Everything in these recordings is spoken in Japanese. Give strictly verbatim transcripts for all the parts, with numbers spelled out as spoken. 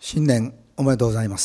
新年おめでとうございます。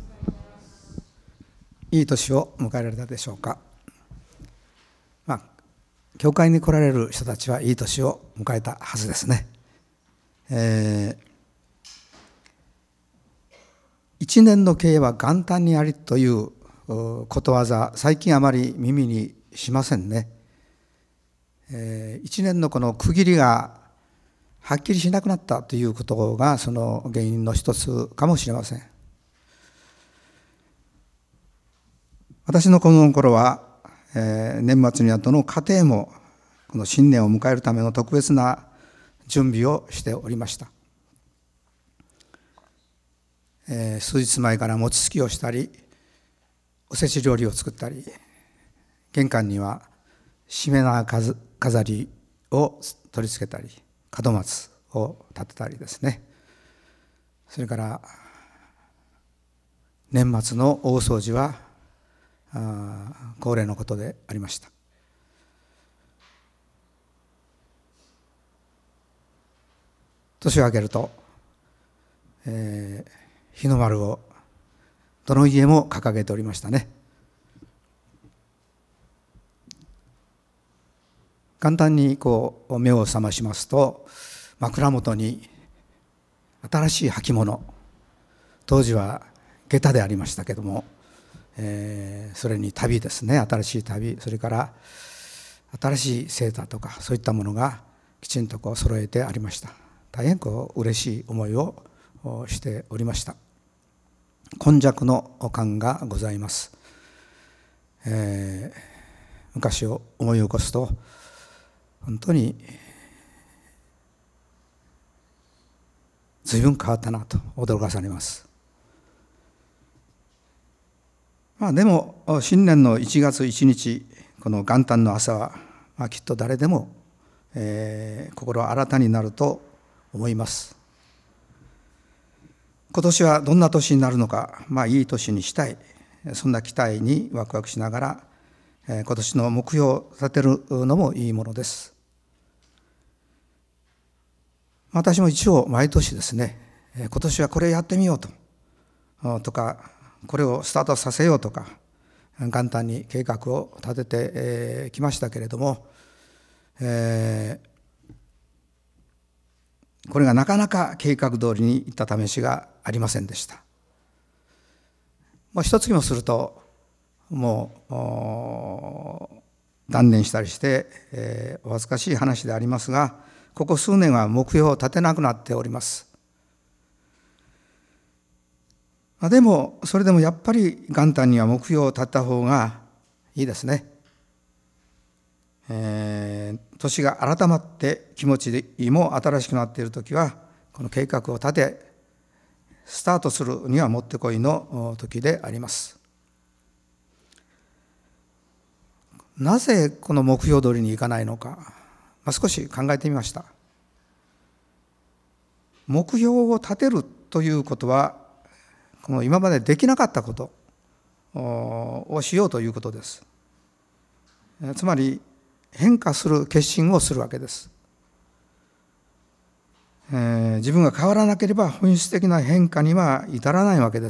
いい年を迎えられたでしょうか。まあ、教会に来られる人たちはいい年を迎えたはずですね。えー、一年の経営は元旦にありということわざ、最近あまり耳にしませんね。えー、一年のこの区切りがはっきりしなくなったということがその原因の一つかもしれません。私のこの頃は、えー、年末にあとの家庭もこの新年を迎えるための特別な準備をしておりました。えー、数日前から餅つきをしたり、おせち料理を作ったり、玄関にはしめ縄飾りを取り付けたり、門松を立てたりですね。それから年末の大掃除は恒例のことでありました。年を明けると、えー、日の丸をどの家も掲げておりましたね。簡単にこう目を覚ましますと、枕元に新しい履物、当時は下駄でありましたけども、えー、それに旅ですね、新しい旅、それから新しいセーターとかそういったものがきちんとこう揃えてありました。大変こう嬉しい思いをしておりました。今昔の感がございます。えー、昔を思い起こすと本当に随分変わったなと驚かされます。まあでも新年のいちがついちにち、この元旦の朝は、まあ、きっと誰でも、えー、心新たになると思います。今年はどんな年になるのか、まあいい年にしたい、そんな期待にワクワクしながら、えー、今年の目標を立てるのもいいものです。私も一応毎年ですね、今年はこれやってみようととか、これをスタートさせようとか簡単に計画を立ててきましたけれども、えー、これがなかなか計画通りにいった試しがありませんでした。もう一月もするともう断念したりして、えー、お恥ずかしい話でありますが、ここ数年は目標を立てなくなっております。でもそれでもやっぱり元旦には目標を立てた方がいいですね。えー、年が改まって気持ちも新しくなっているときは、この計画を立てスタートするにはもってこいの時であります。なぜこの目標通りにいかないのか、まあ、少し考えてみました。目標を立てるということは、この今までできなかったことをしようということです。つまり変化する決心をするわけです。えー、自分が変わらなければ本質的な変化には至らないわけです。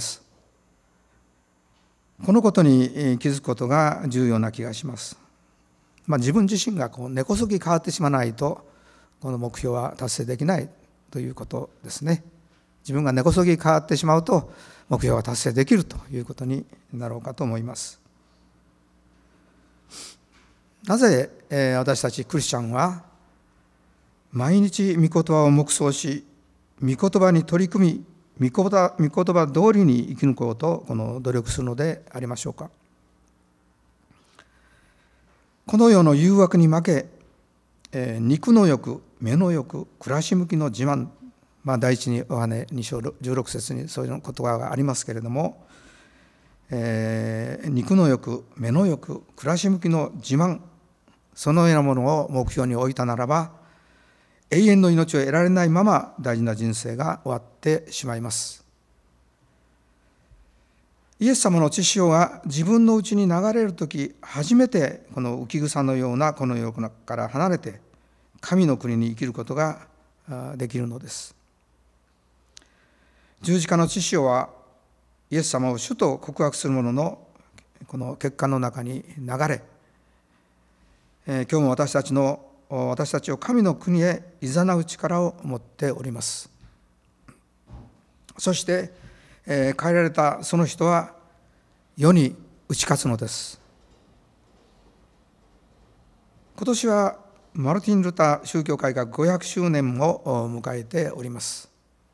このことに気づくことが重要な気がします。まあ、自分自身がこう根こそぎ変わってしまわないと、この目標は達成できないということですね。自分が根こそぎ変わってしまうと、目標は達成できるということになろうかと思います。なぜ、えー、私たちクリスチャンは毎日御言葉を黙想し、御言葉に取り組み、御言葉、御言葉通りに生き抜こうとこの努力するのでありましょうか。この世の誘惑に負け、えー、肉の欲、目の欲、暮らし向きの自慢、まあ、第一にヨハネに章じゅうろく節にそういう言葉がありますけれども、えー、肉の欲、目の欲、暮らし向きの自慢、そのようなものを目標に置いたならば、永遠の命を得られないまま大事な人生が終わってしまいます。イエス様の血潮が自分のうちに流れるとき、初めてこの浮き草のようなこの世から離れて神の国に生きることができるのです。 十字架の血潮はイエス様を主と告白する者のこの血管の中に流れ、えー、今日も私たちの私たちを神の国へ誘う力を持っております。そして、えー、変えられたその人は世に打ち勝つのです。今年はマルティン・ルター宗教改革ごひゃくしゅうねんを迎えております。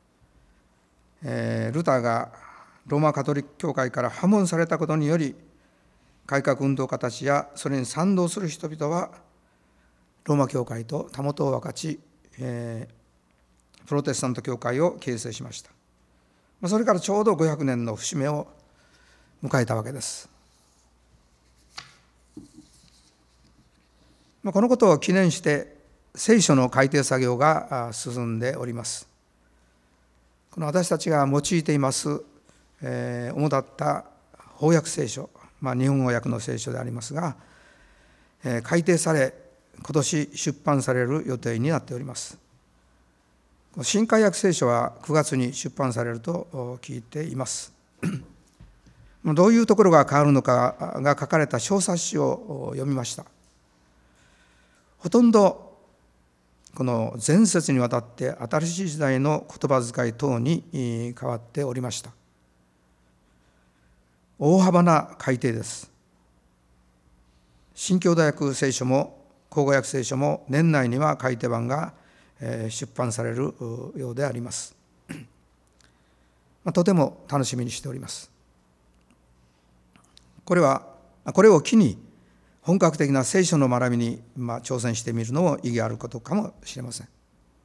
えー、ルターがローマカトリック教会から破門されたことにより、改革運動家たちやそれに賛同する人々はローマ教会とたもとを分かち、えー、プロテスタント教会を形成しました。それからちょうどごひゃくねんの節目を迎えたわけです。このことを記念して聖書の改訂作業が進んでおります。この私たちが用いています、えー、主だった翻訳聖書、まあ、日本語訳の聖書でありますが、えー、改訂され今年出版される予定になっております。新海訳聖書はくがつに出版されると聞いています。どういうところが変わるのかが書かれた小冊子を読みました。ほとんどこの前節にわたって新しい時代の言葉遣い等に変わっておりました。大幅な改訂です。新共同訳聖書も口語訳聖書も年内には改訂版が出版されるようであります。とても楽しみにしております。これはこれを機に本格的な聖書の学びにまあ挑戦してみるのも意義あることかもしれません。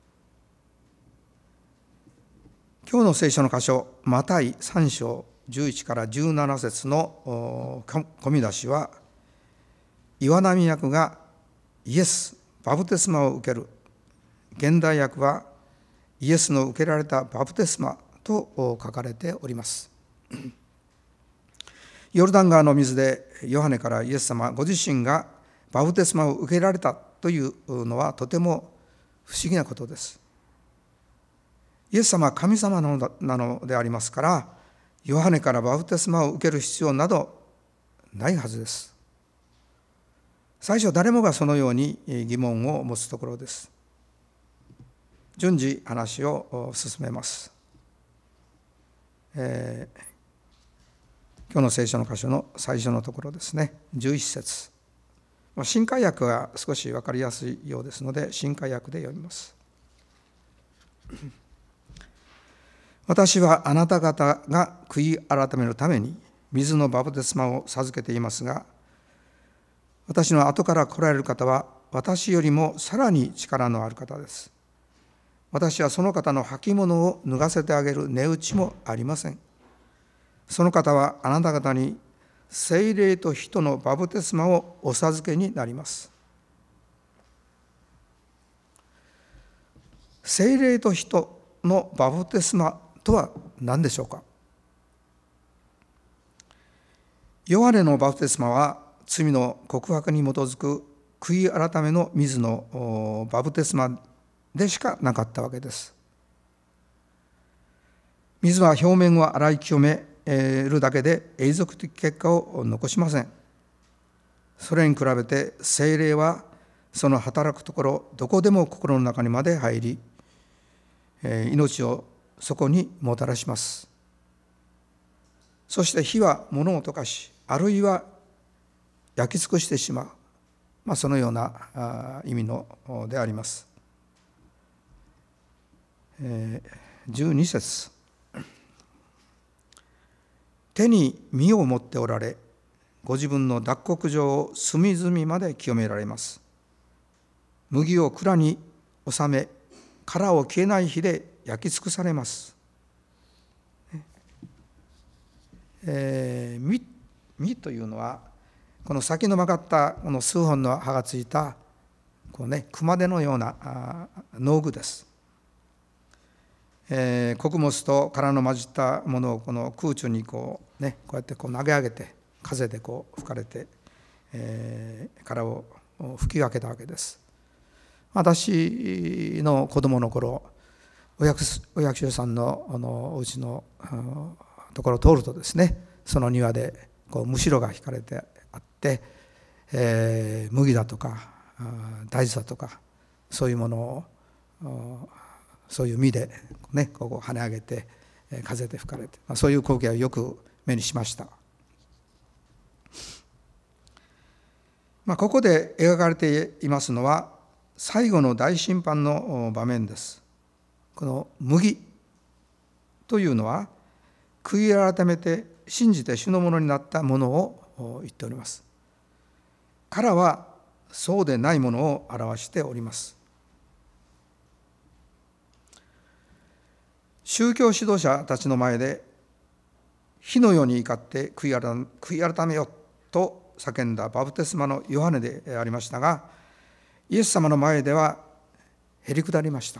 今日の聖書の箇所、マタイさん章じゅういちからじゅうなな節の込み出しは、岩波訳がイエス、バプテスマを受ける。現代訳はイエスの受けられたバプテスマと書かれております。ヨルダン川の水でヨハネからイエス様ご自身がバプテスマを受けられたというのはとても不思議なことです。イエス様は神様なのでありますから、ヨハネからバプテスマを受ける必要などないはずです。最初誰もがそのように疑問を持つところです。順次話を進めます。えー、今日の聖書の箇所の最初のところですね、じゅういち節。新海訳は少し分かりやすいようですので、新海訳で読みます。私はあなた方が悔い改めるために水のバプテスマを授けていますが、私の後から来られる方は私よりもさらに力のある方です。私はその方の履物を脱がせてあげる値打ちもありません。その方はあなた方に聖霊と火とのバプテスマをお授けになります。聖霊と火とのバプテスマとは何でしょうか。ヨハネのバプテスマは罪の告白に基づく悔い改めの水のバプテスマでしかなかったわけです。水は表面を洗い清めるだけで永続的結果を残しません。それに比べて聖霊はその働くところどこでも心の中にまで入り、命をそこにもたらします。そして火は物を溶かし、あるいは焼き尽くしてしまう、まあ、そのような意味のであります。じゅうに節。手に実を持っておられ、ご自分の脱穀場を隅々まで清められます。麦を蔵に収め、殻を消えない火で焼き尽くされます。えー、実、実というのはこの先の曲がったこの数本の葉がついたこう、ね、熊手のような農具です。えー、穀物と殻の混じったものをこの空中にこう、ね、こうやってこう投げ上げて風でこう吹かれて、えー、殻を吹き分けたわけです。私の子供の頃、 お役お役所さんのあのお家のところを通るとですね、その庭でこうむしろが引かれてあって、えー、麦だとか大豆だとかそういうものをそういう実でねここ跳ね上げて風で吹かれて、まあ、そういう光景をよく目にしました。まあ、ここで描かれていますのは最後の大審判の場面です。この麦というのは悔い改めて信じて主のものになったものを言っております。殻はそうでないものを表しております。宗教指導者たちの前で火のように怒って悔い改めよと叫んだバプテスマのヨハネでありましたが、イエス様の前ではへりくだりました。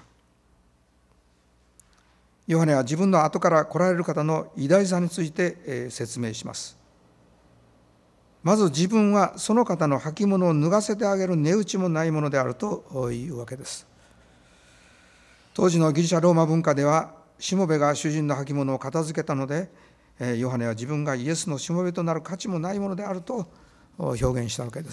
ヨハネは自分の後から来られる方の偉大さについて説明します。まず自分はその方の履物を脱がせてあげる値打ちもないものであるというわけです。当時のギリシャローマ文化では、しもべが主人の履物を片付けたので、ヨハネは自分がイエスのしもべとなる価値もないものであると表現したわけです。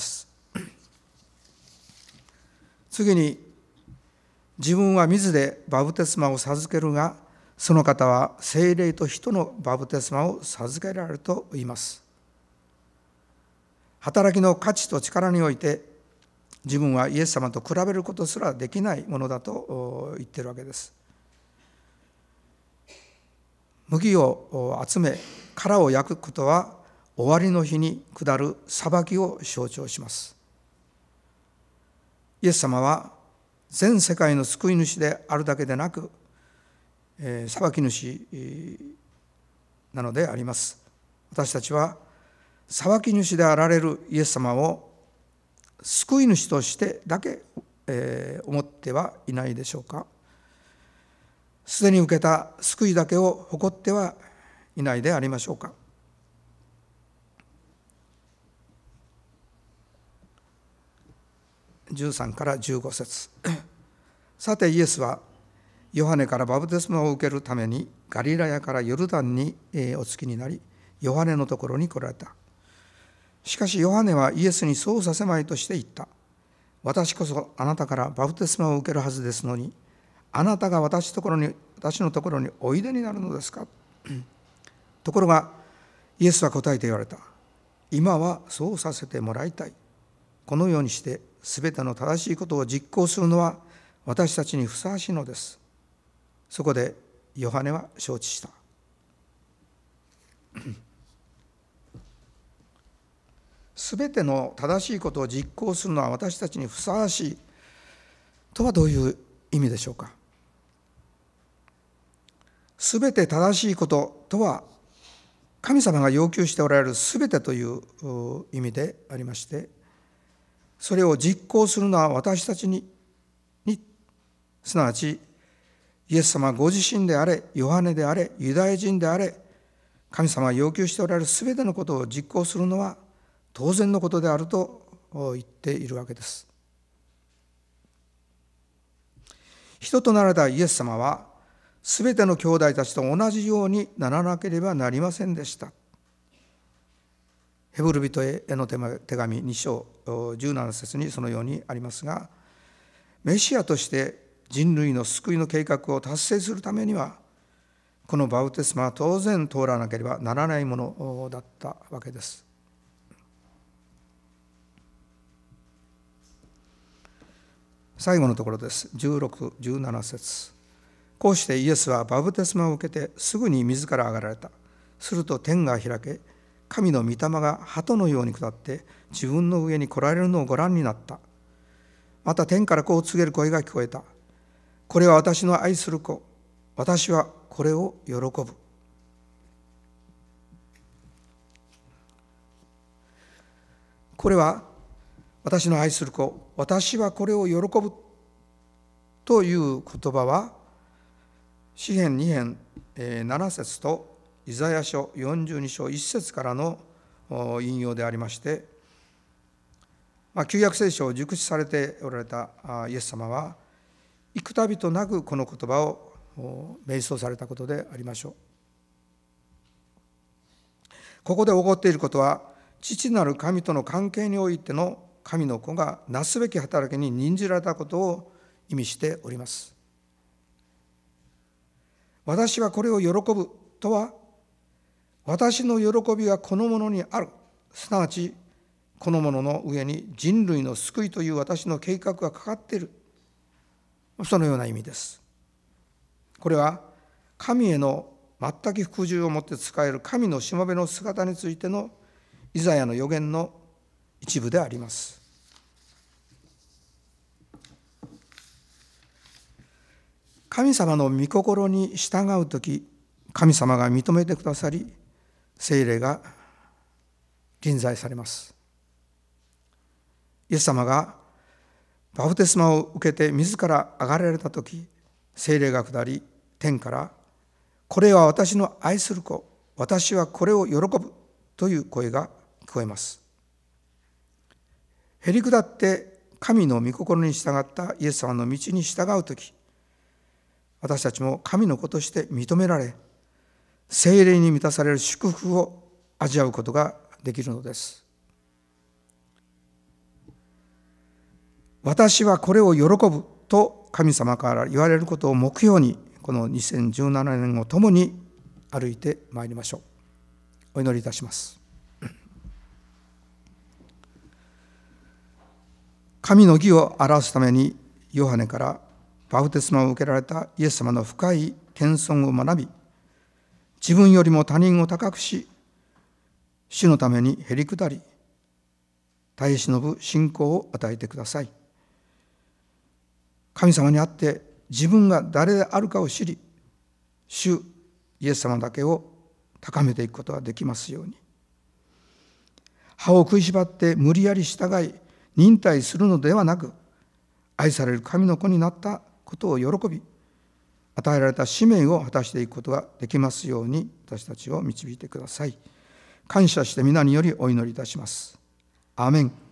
次に、自分は水でバプテスマを授けるが、その方は聖霊と人のバプテスマを授けられると言います。働きの価値と力において自分はイエス様と比べることすらできないものだと言っているわけです。麦を集め殻を焼くことは終わりの日に下る裁きを象徴します。イエス様は全世界の救い主であるだけでなく、えー、裁き主なのであります。私たちは裁き主であられるイエス様を救い主としてだけ、えー、思ってはいないでしょうか。すでに受けた救いだけを誇ってはいないでありましょうか。じゅうさんからじゅうご節さてイエスはヨハネからバプテスマを受けるためにガリラヤからヨルダンにお着きになり、ヨハネのところに来られた。しかしヨハネはイエスにそうさせまいとして言った。私こそあなたからバプテスマを受けるはずですのに、あなたが私ところに私のところにおいでになるのですか。ところがイエスは答えて言われた。今はそうさせてもらいたい。このようにしてすべての正しいことを実行するのは私たちにふさわしいのです。そこでヨハネは承知した。すべての正しいことを実行するのは私たちにふさわしいとはどういう意味でしょうか。すべて正しいこととは神様が要求しておられるすべてという意味でありまして、それを実行するのは私たちに、にすなわちイエス様ご自身であれ、ヨハネであれ、ユダヤ人であれ、神様が要求しておられるすべてのことを実行するのは当然のことであると言っているわけです。人となられたイエス様はすべての兄弟たちと同じようにならなければなりませんでした。ヘブル人への手紙に章じゅうなな節にそのようにありますが、メシアとして人類の救いの計画を達成するためには、このバプテスマは当然通らなければならないものだったわけです。最後のところです。じゅうろく、じゅうなな節。こうしてイエスはバプテスマを受けてすぐに水から上がられた。すると天が開け、神の御霊が鳩のように下って自分の上に来られるのをご覧になった。また天からこう告げる声が聞こえた。これは私の愛する子。私はこれを喜ぶ。これは私の愛する子。私はこれを喜ぶという言葉は、詩編に編なな節とイザヤ書よんじゅうに章いち節からの引用でありまして、まあ、旧約聖書を熟知されておられたイエス様は幾度となくこの言葉を瞑想されたことでありましょう。ここで起こっていることは、父なる神との関係においての神の子がなすべき働きに任じられたことを意味しております。私はこれを喜ぶとは、私の喜びがこのものにある、すなわちこのものの上に人類の救いという私の計画がかかっている、そのような意味です。これは神への全く服従をもって使える神のしもべの姿についてのイザヤの預言の一部であります。神様の御心に従うとき、神様が認めてくださり、聖霊が臨在されます。イエス様がバプテスマを受けて自ら上がられたとき、聖霊が下り、天から、これは私の愛する子、私はこれを喜ぶという声が聞こえます。へり下って神の御心に従ったイエス様の道に従うとき、私たちも神の子として認められ、聖霊に満たされる祝福を味わうことができるのです。私はこれを喜ぶと神様から言われることを目標に、このにせんじゅうななねんを共に歩いてまいりましょう。お祈りいたします。神の義を表すためにヨハネからバプテスマを受けられたイエス様の深い謙遜を学び、自分よりも他人を高くし、主のためにへり下り、耐え忍ぶ信仰を与えてください。神様にあって自分が誰であるかを知り、主イエス様だけを高めていくことができますように。歯を食いしばって無理やり従い忍耐するのではなく、愛される神の子になったことを喜び、与えられた使命を果たしていくことができますように、私たちを導いてください。感謝して皆によりお祈りいたします。アーメン。